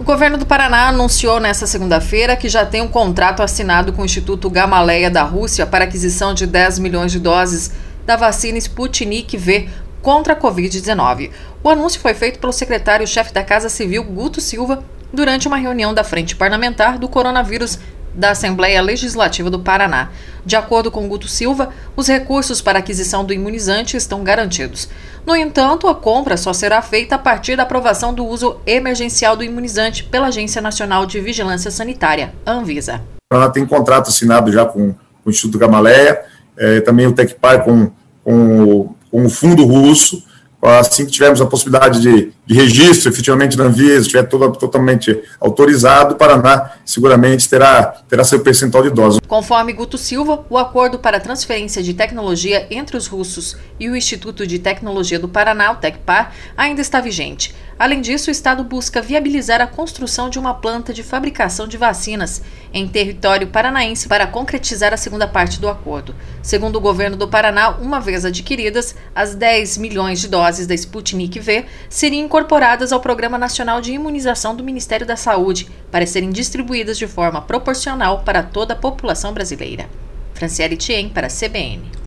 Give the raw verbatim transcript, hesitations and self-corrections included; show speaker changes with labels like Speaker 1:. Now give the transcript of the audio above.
Speaker 1: O governo do Paraná anunciou nesta segunda-feira que já tem um contrato assinado com o Instituto Gamaleya da Rússia para aquisição de dez milhões de doses da vacina Sputnik V contra a covid dezenove. O anúncio foi feito pelo secretário-chefe da Casa Civil, Guto Silva, durante uma reunião da Frente Parlamentar do Coronavírus da Assembleia Legislativa do Paraná. De acordo com Guto Silva, os recursos para a aquisição do imunizante estão garantidos. No entanto, a compra só será feita a partir da aprovação do uso emergencial do imunizante pela Agência Nacional de Vigilância Sanitária, Anvisa.
Speaker 2: Ela tem contrato assinado já com, com o Instituto Gamaleya, é, também o Tecpar com, com, com o fundo russo. Assim que tivermos a possibilidade de, de registro, efetivamente, na Anvisa, estiver todo, totalmente autorizado, o Paraná seguramente terá, terá seu percentual de doses.
Speaker 1: Conforme Guto Silva, o acordo para transferência de tecnologia entre os russos e o Instituto de Tecnologia do Paraná, o Tecpar, ainda está vigente. Além disso, o Estado busca viabilizar a construção de uma planta de fabricação de vacinas em território paranaense para concretizar a segunda parte do acordo. Segundo o governo do Paraná, uma vez adquiridas, as dez milhões de doses da Sputnik V seriam incorporadas ao Programa Nacional de Imunização do Ministério da Saúde para serem distribuídas de forma proporcional para toda a população brasileira. Franciele Thiem para a C B N.